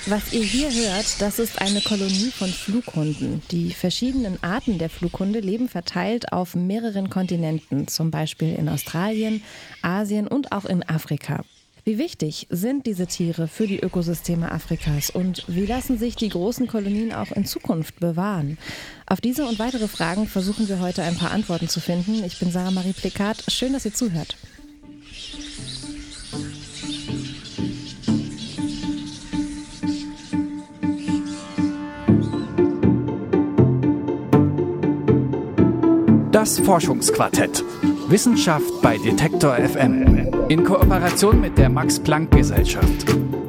Was ihr hier hört, das ist eine Kolonie von Flughunden. Die verschiedenen Arten der Flughunde leben verteilt auf mehreren Kontinenten, zum Beispiel in Australien, Asien und auch in Afrika. Wie wichtig sind diese Tiere für die Ökosysteme Afrikas und wie lassen sich die großen Kolonien auch in Zukunft bewahren? Auf diese und weitere Fragen versuchen wir heute ein paar Antworten zu finden. Ich bin Sarah Marie Plikat. Schön, dass ihr zuhört. Das Forschungsquartett. Wissenschaft bei Detektor FM. In Kooperation mit der Max-Planck-Gesellschaft.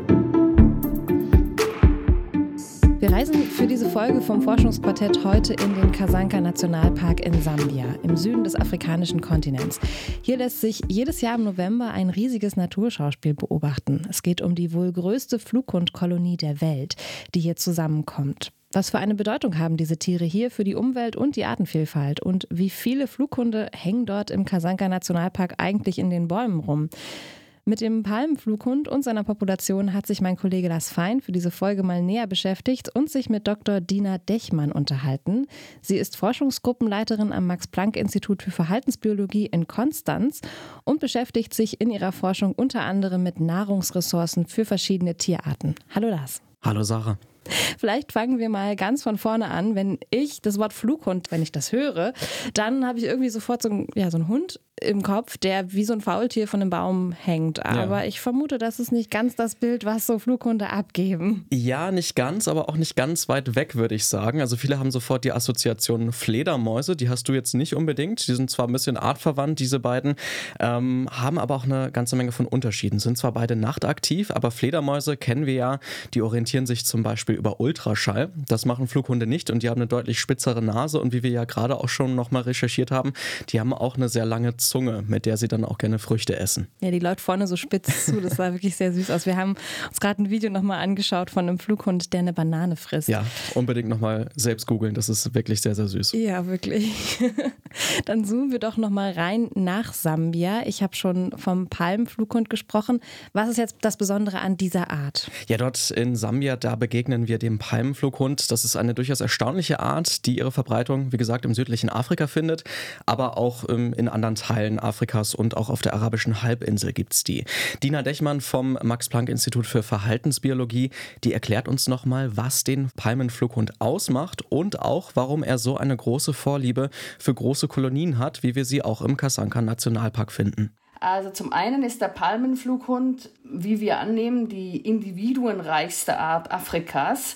Wir reisen für diese Folge vom Forschungsquartett heute in den Kasanka-Nationalpark in Sambia, im Süden des afrikanischen Kontinents. Hier lässt sich jedes Jahr im November ein riesiges Naturschauspiel beobachten. Es geht um die wohl größte Flughundkolonie der Welt, die hier zusammenkommt. Was für eine Bedeutung haben diese Tiere hier für die Umwelt und die Artenvielfalt? Und wie viele Flughunde hängen dort im Kasanka-Nationalpark eigentlich in den Bäumen rum? Mit dem Palmenflughund und seiner Population hat sich mein Kollege Lars Fein für diese Folge mal näher beschäftigt und sich mit Dr. Dina Dechmann unterhalten. Sie ist Forschungsgruppenleiterin am Max-Planck-Institut für Verhaltensbiologie in Konstanz und beschäftigt sich in ihrer Forschung unter anderem mit Nahrungsressourcen für verschiedene Tierarten. Hallo Lars. Hallo Sarah. Vielleicht fangen wir mal ganz von vorne an. Wenn ich das Wort Flughund, wenn ich das höre, dann habe ich irgendwie sofort so einen Hund im Kopf, der wie so ein Faultier von einem Baum hängt. Aber ich vermute, das ist nicht ganz das Bild, was so Flughunde abgeben. Ja, nicht ganz, aber auch nicht ganz weit weg, würde ich sagen. Also viele haben sofort die Assoziation Fledermäuse, die hast du jetzt nicht unbedingt. Die sind zwar ein bisschen artverwandt, diese beiden, haben aber auch eine ganze Menge von Unterschieden. Sind zwar beide nachtaktiv, aber Fledermäuse kennen wir ja, die orientieren sich zum Beispiel über Ultraschall. Das machen Flughunde nicht und die haben eine deutlich spitzere Nase und wie wir ja gerade auch schon nochmal recherchiert haben, die haben auch eine sehr lange Zunge, mit der sie dann auch gerne Früchte essen. Ja, die läuft vorne so spitz zu, das sah wirklich sehr süß aus. Wir haben uns gerade ein Video nochmal angeschaut von einem Flughund, der eine Banane frisst. Ja, unbedingt nochmal selbst googeln, das ist wirklich sehr, sehr süß. Ja, wirklich. Dann zoomen wir doch nochmal rein nach Sambia. Ich habe schon vom Palmenflughund gesprochen. Was ist jetzt das Besondere an dieser Art? Ja, dort in Sambia, da begegnen wir dem Palmenflughund. Das ist eine durchaus erstaunliche Art, die ihre Verbreitung, wie gesagt, im südlichen Afrika findet, aber auch in anderen Teilen Afrikas und auch auf der arabischen Halbinsel gibt es die. Dina Dechmann vom Max-Planck-Institut für Verhaltensbiologie, die erklärt uns nochmal, was den Palmenflughund ausmacht und auch, warum er so eine große Vorliebe für große Kolonien hat, wie wir sie auch im Kasanka-Nationalpark finden. Also zum einen ist der Palmenflughund, wie wir annehmen, die individuenreichste Art Afrikas,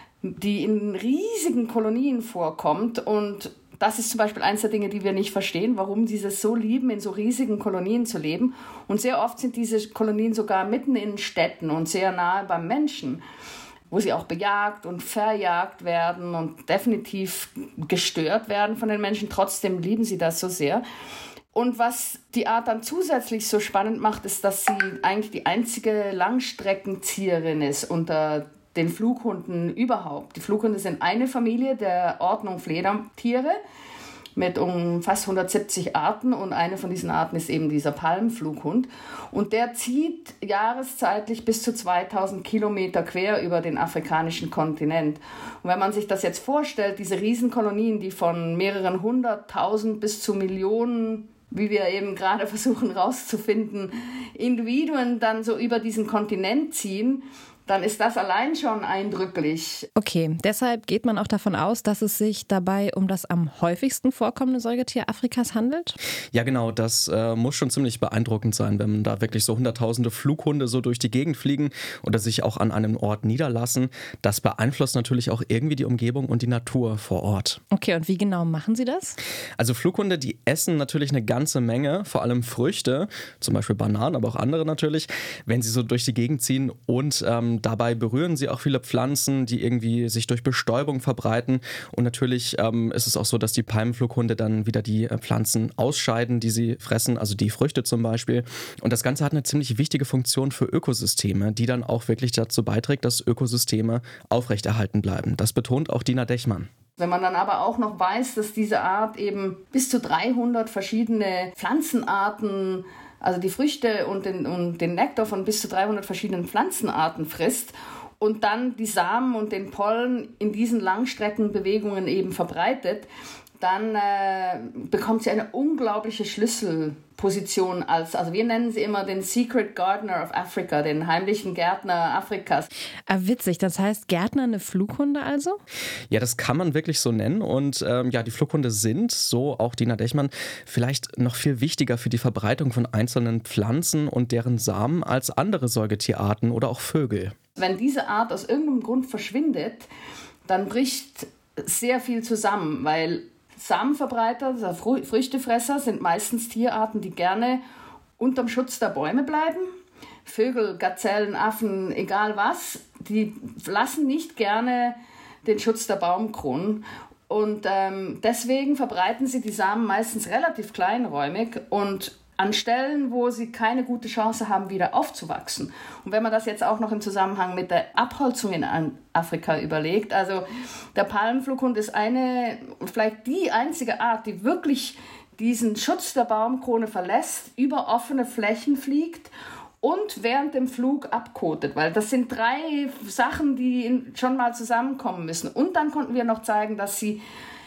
die in riesigen Kolonien vorkommt. Und das ist zum Beispiel eines der Dinge, die wir nicht verstehen, warum sie es so lieben, in so riesigen Kolonien zu leben. Und sehr oft sind diese Kolonien sogar mitten in Städten und sehr nahe beim Menschen, wo sie auch bejagt und verjagt werden und definitiv gestört werden von den Menschen. Trotzdem lieben sie das so sehr. Und was die Art dann zusätzlich so spannend macht, ist, dass sie eigentlich die einzige Langstreckenzieherin ist unter den Flughunden überhaupt. Die Flughunde sind eine Familie der Ordnung Fledertiere mit fast 170 Arten und eine von diesen Arten ist eben dieser Palmenflughund. Und der zieht jahreszeitlich bis zu 2000 Kilometer quer über den afrikanischen Kontinent. Und wenn man sich das jetzt vorstellt, diese Riesenkolonien, die von mehreren 100.000 bis zu Millionen, wie wir eben gerade versuchen rauszufinden, Individuen dann so über diesen Kontinent ziehen, dann ist das allein schon eindrücklich. Okay, deshalb geht man auch davon aus, dass es sich dabei um das am häufigsten vorkommende Säugetier Afrikas handelt? Ja genau, das muss schon ziemlich beeindruckend sein, wenn da wirklich so hunderttausende Flughunde so durch die Gegend fliegen oder sich auch an einem Ort niederlassen. Das beeinflusst natürlich auch irgendwie die Umgebung und die Natur vor Ort. Okay, und wie genau machen sie das? Also Flughunde, die essen natürlich eine ganze Menge, vor allem Früchte, zum Beispiel Bananen, aber auch andere natürlich, wenn sie so durch die Gegend ziehen und dabei berühren sie auch viele Pflanzen, die irgendwie sich durch Bestäubung verbreiten. Und natürlich ist es auch so, dass die Palmenflughunde dann wieder die Pflanzen ausscheiden, die sie fressen, also die Früchte zum Beispiel. Und das Ganze hat eine ziemlich wichtige Funktion für Ökosysteme, die dann auch wirklich dazu beiträgt, dass Ökosysteme aufrechterhalten bleiben. Das betont auch Dina Dechmann. Wenn man dann aber auch noch weiß, dass diese Art eben bis zu 300 verschiedene Pflanzenarten, also die Früchte und den Nektar von bis zu 300 verschiedenen Pflanzenarten frisst und dann die Samen und den Pollen in diesen Langstreckenbewegungen eben verbreitet, dann bekommt sie eine unglaubliche Schlüsselposition also wir nennen sie immer den Secret Gardener of Africa, den heimlichen Gärtner Afrikas. Witzig, das heißt Gärtner eine Flughunde also? Ja, das kann man wirklich so nennen und die Flughunde sind, so auch Dina Dechmann, vielleicht noch viel wichtiger für die Verbreitung von einzelnen Pflanzen und deren Samen als andere Säugetierarten oder auch Vögel. Wenn diese Art aus irgendeinem Grund verschwindet, dann bricht sehr viel zusammen, weil Samenverbreiter, also Früchtefresser, sind meistens Tierarten, die gerne unterm Schutz der Bäume bleiben. Vögel, Gazellen, Affen, egal was, die lassen nicht gerne den Schutz der Baumkronen. Und deswegen verbreiten sie die Samen meistens relativ kleinräumig und an Stellen, wo sie keine gute Chance haben, wieder aufzuwachsen. Und wenn man das jetzt auch noch im Zusammenhang mit der Abholzung in Afrika überlegt, also der Palmenflughund ist vielleicht die einzige Art, die wirklich diesen Schutz der Baumkrone verlässt, über offene Flächen fliegt und während dem Flug abkotet, weil das sind 3 Sachen, die schon mal zusammenkommen müssen. Und dann konnten wir noch zeigen, dass sie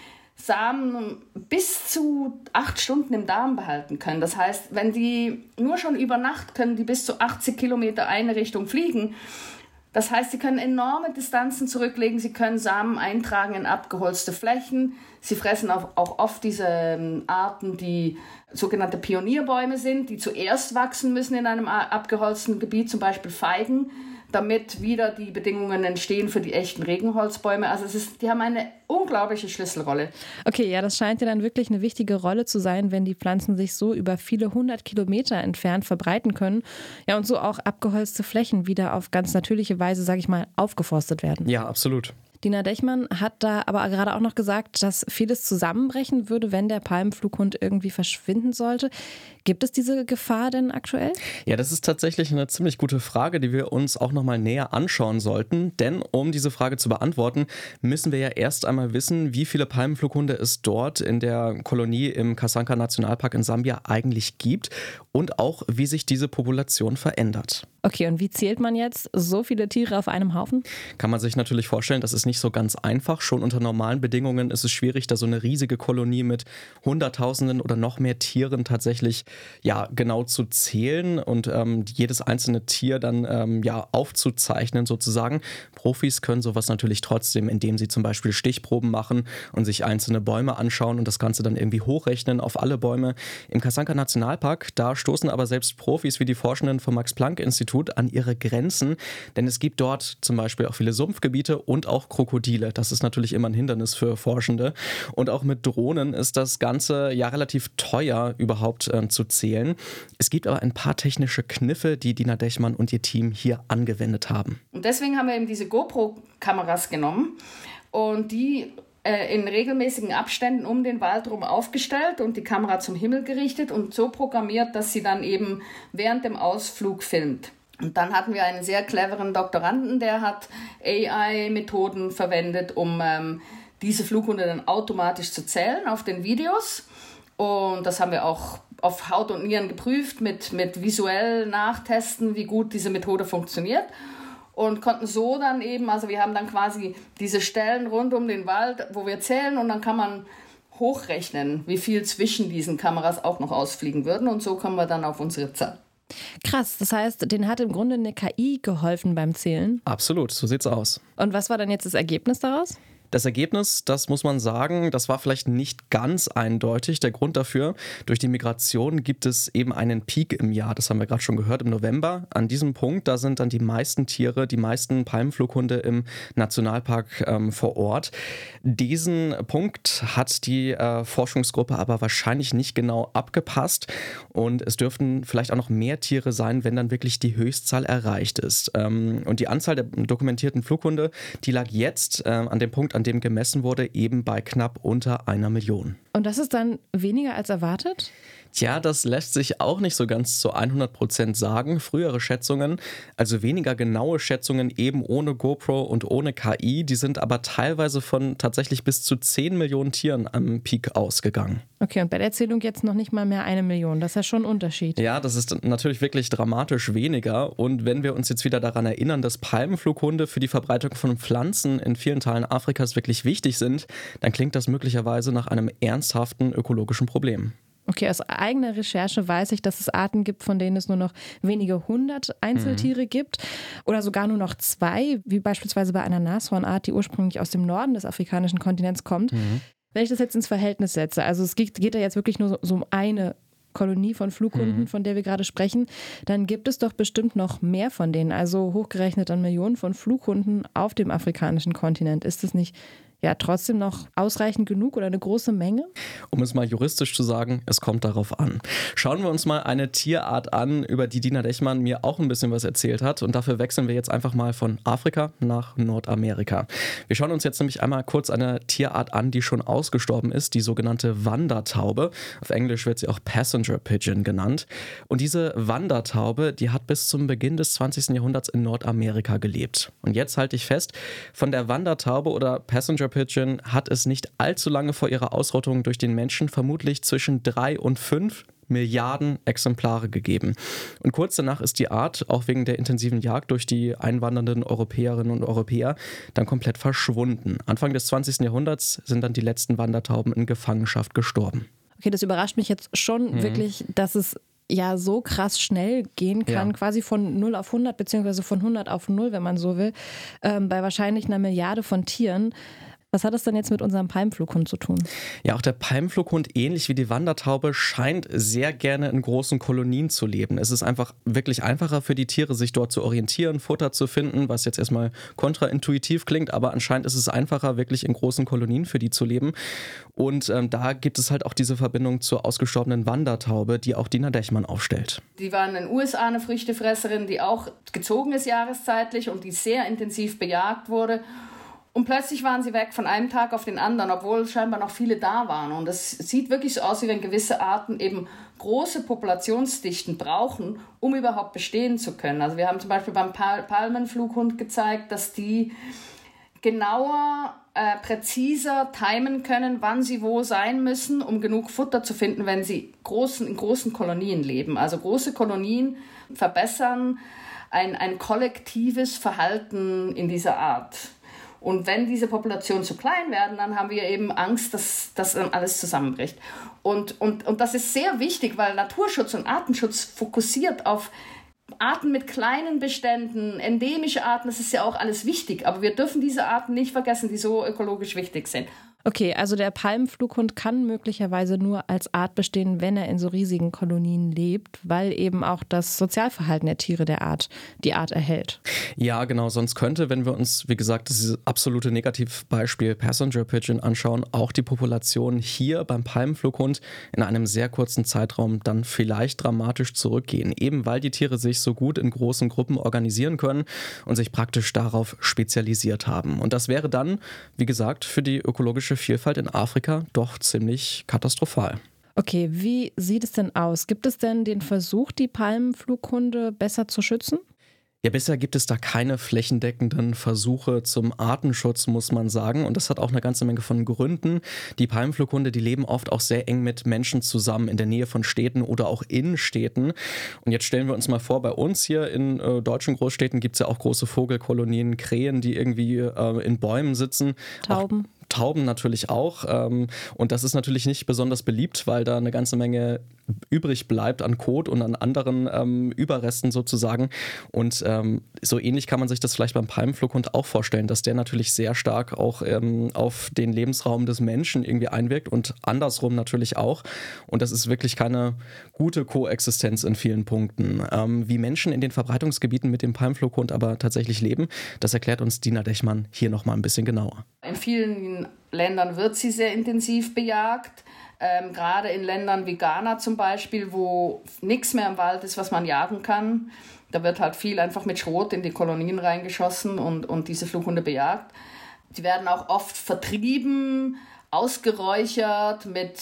Samen bis zu 8 Stunden im Darm behalten können. Das heißt, wenn die nur schon über Nacht können, die bis zu 80 Kilometer eine Richtung fliegen. Das heißt, sie können enorme Distanzen zurücklegen, sie können Samen eintragen in abgeholzte Flächen. Sie fressen auch oft diese Arten, die sogenannte Pionierbäume sind, die zuerst wachsen müssen in einem abgeholzten Gebiet, zum Beispiel Feigen, damit wieder die Bedingungen entstehen für die echten Regenholzbäume. Also die haben eine unglaubliche Schlüsselrolle. Okay, ja, das scheint ja dann wirklich eine wichtige Rolle zu sein, wenn die Pflanzen sich so über viele 100 Kilometer entfernt verbreiten können. Ja, und so auch abgeholzte Flächen wieder auf ganz natürliche Weise, sage ich mal, aufgeforstet werden. Ja, absolut. Dina Dechmann hat da aber gerade auch noch gesagt, dass vieles zusammenbrechen würde, wenn der Palmenflughund irgendwie verschwinden sollte. Gibt es diese Gefahr denn aktuell? Ja, das ist tatsächlich eine ziemlich gute Frage, die wir uns auch nochmal näher anschauen sollten. Denn um diese Frage zu beantworten, müssen wir ja erst einmal wissen, wie viele Palmenflughunde es dort in der Kolonie im Kasanka Nationalpark in Sambia eigentlich gibt und auch, wie sich diese Population verändert. Okay, und wie zählt man jetzt so viele Tiere auf einem Haufen? Kann man sich natürlich vorstellen, das ist nicht so ganz einfach. Schon unter normalen Bedingungen ist es schwierig, da so eine riesige Kolonie mit Hunderttausenden oder noch mehr Tieren tatsächlich genau zu zählen und jedes einzelne Tier dann aufzuzeichnen sozusagen. Profis können sowas natürlich trotzdem, indem sie zum Beispiel Stichproben machen und sich einzelne Bäume anschauen und das Ganze dann irgendwie hochrechnen auf alle Bäume. Im Kasanka Nationalpark, da stoßen aber selbst Profis wie die Forschenden vom Max-Planck-Institut an ihre Grenzen, denn es gibt dort zum Beispiel auch viele Sumpfgebiete und auch Krokodile. Das ist natürlich immer ein Hindernis für Forschende. Und auch mit Drohnen ist das Ganze ja relativ teuer überhaupt zu zählen. Es gibt aber ein paar technische Kniffe, die Dina Dechmann und ihr Team hier angewendet haben. Und deswegen haben wir eben diese GoPro-Kameras genommen und die in regelmäßigen Abständen um den Wald rum aufgestellt und die Kamera zum Himmel gerichtet und so programmiert, dass sie dann eben während dem Ausflug filmt. Und dann hatten wir einen sehr cleveren Doktoranden, der hat AI-Methoden verwendet, um diese Flughunde dann automatisch zu zählen auf den Videos. Und das haben wir auch auf Haut und Nieren geprüft, mit visuell nachtesten, wie gut diese Methode funktioniert. Und konnten so dann eben, also wir haben dann quasi diese Stellen rund um den Wald, wo wir zählen und dann kann man hochrechnen, wie viel zwischen diesen Kameras auch noch ausfliegen würden und so kommen wir dann auf unsere Zahl. Krass, das heißt, denen hat im Grunde eine KI geholfen beim Zählen? Absolut, so sieht's aus. Und was war dann jetzt das Ergebnis daraus? Das Ergebnis, das muss man sagen, das war vielleicht nicht ganz eindeutig. Der Grund dafür, durch die Migration gibt es eben einen Peak im Jahr. Das haben wir gerade schon gehört, im November. An diesem Punkt, da sind dann die meisten Tiere, die meisten Palmenflughunde im Nationalpark vor Ort. Diesen Punkt hat die Forschungsgruppe aber wahrscheinlich nicht genau abgepasst. Und es dürften vielleicht auch noch mehr Tiere sein, wenn dann wirklich die Höchstzahl erreicht ist. Und die Anzahl der dokumentierten Flughunde, die lag jetzt an dem Punkt, an dem gemessen wurde, eben bei knapp unter 1 Million. Und das ist dann weniger als erwartet? Tja, das lässt sich auch nicht so ganz zu 100% sagen. Frühere Schätzungen, also weniger genaue Schätzungen eben ohne GoPro und ohne KI, die sind aber teilweise von tatsächlich bis zu 10 Millionen Tieren am Peak ausgegangen. Okay, und bei der Zählung jetzt noch nicht mal mehr 1 Million. Das ist ja schon ein Unterschied. Ja, das ist natürlich wirklich dramatisch weniger. Und wenn wir uns jetzt wieder daran erinnern, dass Palmenflughunde für die Verbreitung von Pflanzen in vielen Teilen Afrikas wirklich wichtig sind, dann klingt das möglicherweise nach einem ernsthaften ökologischen Problem. Okay, aus eigener Recherche weiß ich, dass es Arten gibt, von denen es nur noch wenige 100 Einzeltiere gibt oder sogar nur noch 2, wie beispielsweise bei einer Nashornart, die ursprünglich aus dem Norden des afrikanischen Kontinents kommt. Wenn ich das jetzt ins Verhältnis setze, also es geht da jetzt wirklich nur so um eine Kolonie von Flughunden, von der wir gerade sprechen, dann gibt es doch bestimmt noch mehr von denen, also hochgerechnet an Millionen von Flughunden auf dem afrikanischen Kontinent. Ist das nicht trotzdem noch ausreichend genug oder eine große Menge? Um es mal juristisch zu sagen, es kommt darauf an. Schauen wir uns mal eine Tierart an, über die Dina Dechmann mir auch ein bisschen was erzählt hat. Und dafür wechseln wir jetzt einfach mal von Afrika nach Nordamerika. Wir schauen uns jetzt nämlich einmal kurz eine Tierart an, die schon ausgestorben ist, die sogenannte Wandertaube. Auf Englisch wird sie auch Passenger Pigeon genannt. Und diese Wandertaube, die hat bis zum Beginn des 20. Jahrhunderts in Nordamerika gelebt. Und jetzt halte ich fest, von der Wandertaube oder Passenger Pigeon hat es nicht allzu lange vor ihrer Ausrottung durch den Menschen vermutlich zwischen 3 und 5 Milliarden Exemplare gegeben. Und kurz danach ist die Art, auch wegen der intensiven Jagd durch die einwandernden Europäerinnen und Europäer, dann komplett verschwunden. Anfang des 20. Jahrhunderts sind dann die letzten Wandertauben in Gefangenschaft gestorben. Okay, das überrascht mich jetzt schon wirklich, dass es so krass schnell gehen kann, quasi von 0 auf 100, beziehungsweise von 100 auf 0, wenn man so will, bei wahrscheinlich 1 Milliarde von Tieren. Was hat das denn jetzt mit unserem Palmflughund zu tun? Ja, auch der Palmflughund, ähnlich wie die Wandertaube, scheint sehr gerne in großen Kolonien zu leben. Es ist einfach wirklich einfacher für die Tiere, sich dort zu orientieren, Futter zu finden, was jetzt erstmal kontraintuitiv klingt, aber anscheinend ist es einfacher, wirklich in großen Kolonien für die zu leben. Und da gibt es halt auch diese Verbindung zur ausgestorbenen Wandertaube, die auch Dina Dechmann aufstellt. Die waren in den USA eine Früchtefresserin, die auch gezogen ist jahreszeitlich und die sehr intensiv bejagt wurde. Und plötzlich waren sie weg von einem Tag auf den anderen, obwohl scheinbar noch viele da waren. Und es sieht wirklich so aus, wie wenn gewisse Arten eben große Populationsdichten brauchen, um überhaupt bestehen zu können. Also wir haben zum Beispiel beim Palmenflughund gezeigt, dass die genauer, präziser timen können, wann sie wo sein müssen, um genug Futter zu finden, wenn sie in großen Kolonien leben. Also große Kolonien verbessern ein kollektives Verhalten in dieser Art. Und wenn diese Populationen zu klein werden, dann haben wir eben Angst, dass das dann alles zusammenbricht. Und das ist sehr wichtig, weil Naturschutz und Artenschutz fokussiert auf Arten mit kleinen Beständen, endemische Arten, das ist ja auch alles wichtig. Aber wir dürfen diese Arten nicht vergessen, die so ökologisch wichtig sind. Okay, also der Palmenflughund kann möglicherweise nur als Art bestehen, wenn er in so riesigen Kolonien lebt, weil eben auch das Sozialverhalten der Tiere die Art erhält. Ja, genau, sonst könnte, wenn wir uns, wie gesagt, das absolute Negativbeispiel Passenger Pigeon anschauen, auch die Population hier beim Palmenflughund in einem sehr kurzen Zeitraum dann vielleicht dramatisch zurückgehen, eben weil die Tiere sich so gut in großen Gruppen organisieren können und sich praktisch darauf spezialisiert haben. Und das wäre dann, wie gesagt, für die ökologische Vielfalt in Afrika doch ziemlich katastrophal. Okay, wie sieht es denn aus? Gibt es denn den Versuch, die Palmenflughunde besser zu schützen? Ja, bisher gibt es da keine flächendeckenden Versuche zum Artenschutz, muss man sagen. Und das hat auch eine ganze Menge von Gründen. Die Palmenflughunde, die leben oft auch sehr eng mit Menschen zusammen, in der Nähe von Städten oder auch Innenstädten. Und jetzt stellen wir uns mal vor, bei uns hier in deutschen Großstädten gibt es ja auch große Vogelkolonien, Krähen, die irgendwie in Bäumen sitzen. Tauben. Tauben natürlich auch. Und das ist natürlich nicht besonders beliebt, weil da eine ganze Menge übrig bleibt an Kot und an anderen Überresten sozusagen. Und so ähnlich kann man sich das vielleicht beim Palmenflughund auch vorstellen, dass der natürlich sehr stark auch auf den Lebensraum des Menschen irgendwie einwirkt und andersrum natürlich auch. Und das ist wirklich keine gute Koexistenz in vielen Punkten. Wie Menschen in den Verbreitungsgebieten mit dem Palmenflughund aber tatsächlich leben, das erklärt uns Dina Dechmann hier nochmal ein bisschen genauer. In vielen Ländern wird sie sehr intensiv bejagt. Gerade in Ländern wie Ghana zum Beispiel, wo nichts mehr im Wald ist, was man jagen kann. Da wird halt viel einfach mit Schrot in die Kolonien reingeschossen und diese Flughunde bejagt. Die werden auch oft vertrieben ausgeräuchert, mit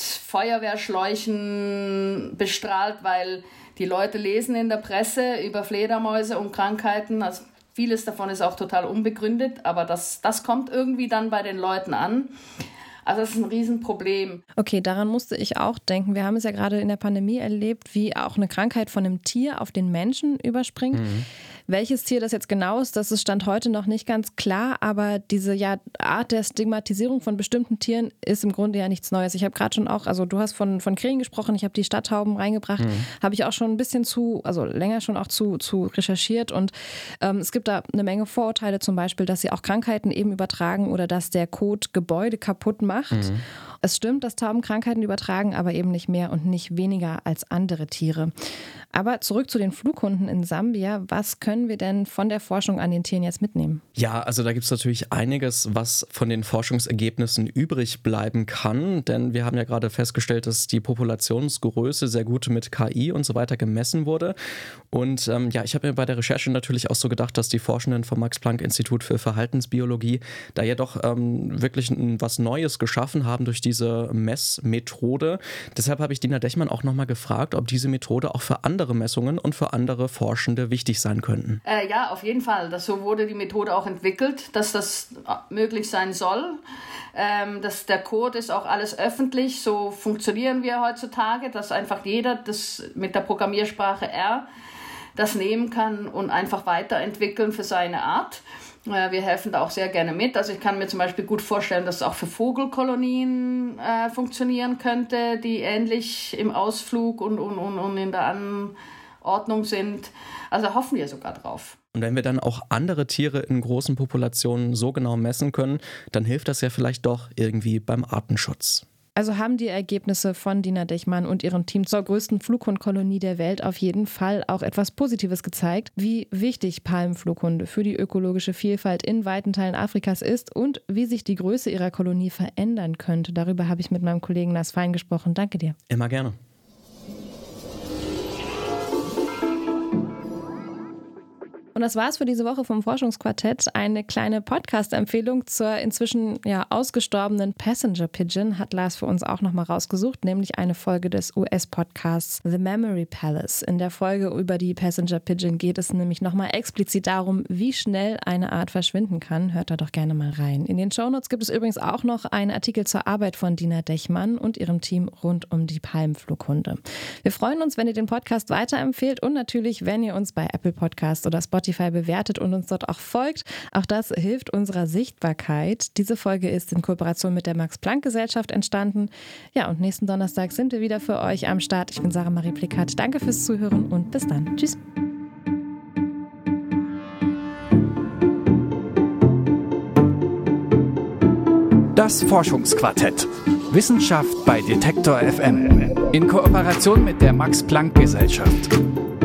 Feuerwehrschläuchen bestrahlt, weil die Leute lesen in der Presse über Fledermäuse und Krankheiten. Also vieles davon ist auch total unbegründet, aber das kommt irgendwie dann bei den Leuten an. Also das ist ein Riesenproblem. Okay, daran musste ich auch denken. Wir haben es ja gerade in der Pandemie erlebt, wie auch eine Krankheit von einem Tier auf den Menschen überspringt. Welches Tier das jetzt genau ist, das ist Stand heute noch nicht ganz klar, aber diese Art der Stigmatisierung von bestimmten Tieren ist im Grunde ja nichts Neues. Ich habe gerade schon auch, also du hast von Krähen gesprochen, ich habe die Stadttauben reingebracht, habe ich auch schon ein bisschen länger schon auch zu recherchiert und es gibt da eine Menge Vorurteile, zum Beispiel, dass sie auch Krankheiten eben übertragen oder dass der Kot Gebäude kaputt macht. Es stimmt, dass Tauben Krankheiten übertragen, aber eben nicht mehr und nicht weniger als andere Tiere. Aber zurück zu den Flughunden in Sambia. Was können wir denn von der Forschung an den Tieren jetzt mitnehmen? Ja, also da gibt es natürlich einiges, was von den Forschungsergebnissen übrig bleiben kann. Denn wir haben ja gerade festgestellt, dass die Populationsgröße sehr gut mit KI und so weiter gemessen wurde. Und ich habe mir bei der Recherche natürlich auch so gedacht, dass die Forschenden vom Max-Planck-Institut für Verhaltensbiologie da ja doch wirklich was Neues geschaffen haben durch diese Messmethode. Deshalb habe ich Dina Dechmann auch nochmal gefragt, ob diese Methode auch für andere Messungen und für andere Forschende wichtig sein könnten. Ja, auf jeden Fall. So wurde die Methode auch entwickelt, dass das möglich sein soll. Der Code ist auch alles öffentlich. So funktionieren wir heutzutage, dass einfach jeder das mit der Programmiersprache R das nehmen kann und einfach weiterentwickeln für seine Art. Wir helfen da auch sehr gerne mit. Also ich kann mir zum Beispiel gut vorstellen, dass es auch für Vogelkolonien funktionieren könnte, die ähnlich im Ausflug und in der Anordnung sind. Also hoffen wir sogar drauf. Und wenn wir dann auch andere Tiere in großen Populationen so genau messen können, dann hilft das ja vielleicht doch irgendwie beim Artenschutz. Also haben die Ergebnisse von Dina Dechmann und ihrem Team zur größten Flughundkolonie der Welt auf jeden Fall auch etwas Positives gezeigt, wie wichtig Palmenflughunde für die ökologische Vielfalt in weiten Teilen Afrikas ist und wie sich die Größe ihrer Kolonie verändern könnte. Darüber habe ich mit meinem Kollegen Lars Fein gesprochen. Danke dir. Immer gerne. Und das war's für diese Woche vom Forschungsquartett. Eine kleine Podcast-Empfehlung zur inzwischen ausgestorbenen Passenger Pigeon hat Lars für uns auch nochmal rausgesucht, nämlich eine Folge des US-Podcasts The Memory Palace. In der Folge über die Passenger Pigeon geht es nämlich nochmal explizit darum, wie schnell eine Art verschwinden kann. Hört da doch gerne mal rein. In den Shownotes gibt es übrigens auch noch einen Artikel zur Arbeit von Dina Dechmann und ihrem Team rund um die Palmenflughunde. Wir freuen uns, wenn ihr den Podcast weiterempfehlt und natürlich, wenn ihr uns bei Apple Podcasts oder Spotify bewertet und uns dort auch folgt. Auch das hilft unserer Sichtbarkeit. Diese Folge ist in Kooperation mit der Max-Planck-Gesellschaft entstanden. Ja, und nächsten Donnerstag sind wir wieder für euch am Start. Ich bin Sarah Marie Plikat. Danke fürs Zuhören und bis dann. Tschüss. Das Forschungsquartett. Wissenschaft bei Detektor FM. In Kooperation mit der Max-Planck-Gesellschaft.